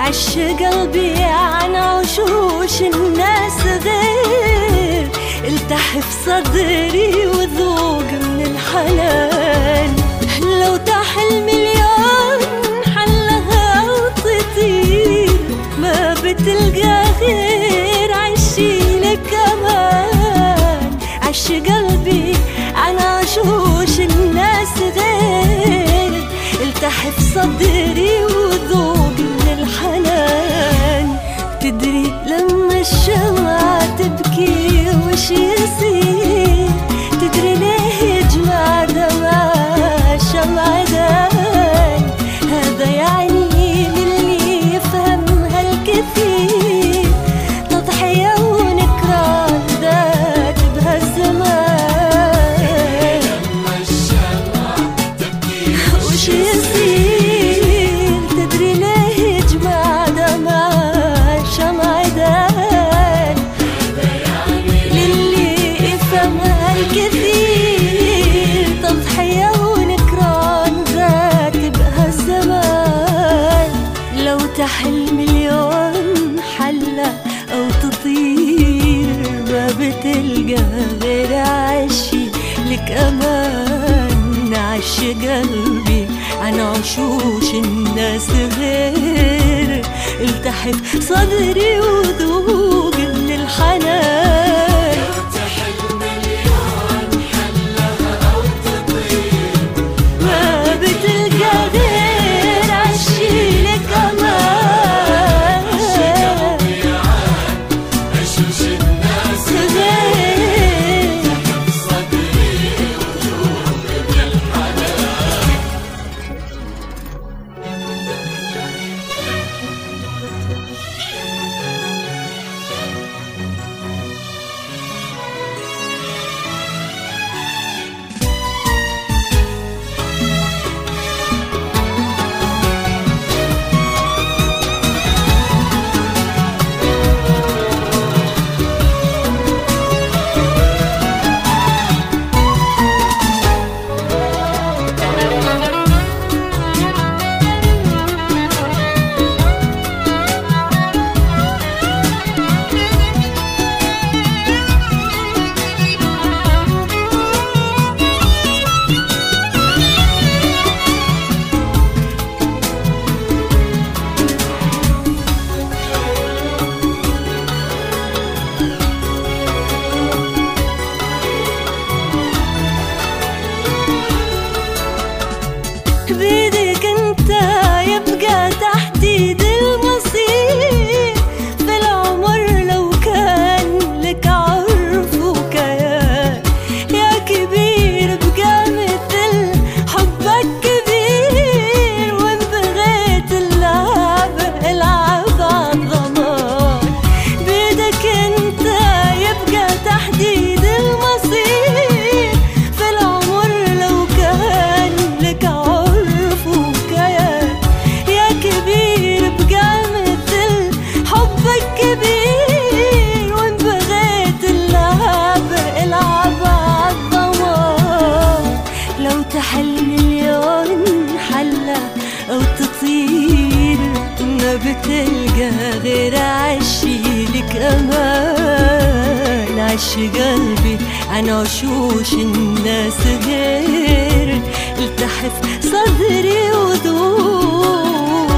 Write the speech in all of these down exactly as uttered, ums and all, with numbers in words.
عش قلبي عن عشوش الناس غير، التحف صدري وذوق من الحنان. لو تحل مليون حلها وتطير، ما بتلقى غير عشي لك امان. عش قلبي عن عشوش الناس غير، التحف صدري وذوق من الحنان. تدري لما الشمعة تبكي وش يصير؟ تدري ليه يجمع دمع الشمعة دان؟ هذا يعني للي يفهم هالكثير، تضحية ونكران ذات بهالزمان. لما الشمعة تبكي وش يصير؟ تدري ليه يجمع دمع الشمعة دان؟ للي يفهم هالكثير، تضحية ونكران ذات بهالزمان. لو تحل مليون حلة أو تطير، ما بتلقى غير عشي لك أمان. عش قلبي عن عشوش الناس غير، التحف صدري وذوق من الحنان. تحل مليون حلها أو تطير، ما بتلقى غير عشي لك أمان. عشوش الناس غير صدري وذوق من الحنان. بيدك انت يبقى تحديد المصير في العمر، لو كان لك عرف وكيان. يا كبير بقى مثل حبك كبير، وان بغيت اللعب العب عالضمان. بيدك انت يبقى تحديد المصير في العمر، لو كان لك عرف وكيان. يا كبير بقى مثل حبك كبير، وان بغيت اللعب العب عالضمان. لو تحل مليون حلة أو تطير، ما بتلقى غير عشي لك أمان. عش قلبي عن عشوش الناس غير، التحف صدري وذوق.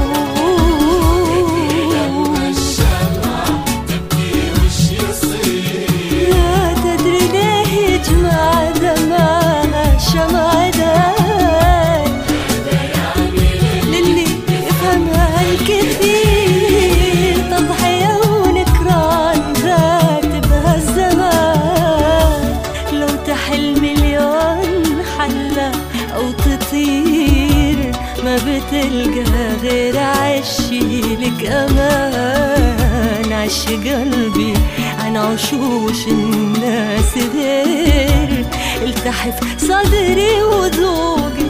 لما الشمعة تبكي وش يصير؟ لا تدري ليه يجمع دمع الشمعة دان؟ للي يفهم هالكثير، تضحية ونكران ذات بهالزمان. لو تحل مليون حلة أو تطير، ما بتلقى غير عشي لك أمان. عش قلبي عن عشوش الناس غير، التحف صدري وذوق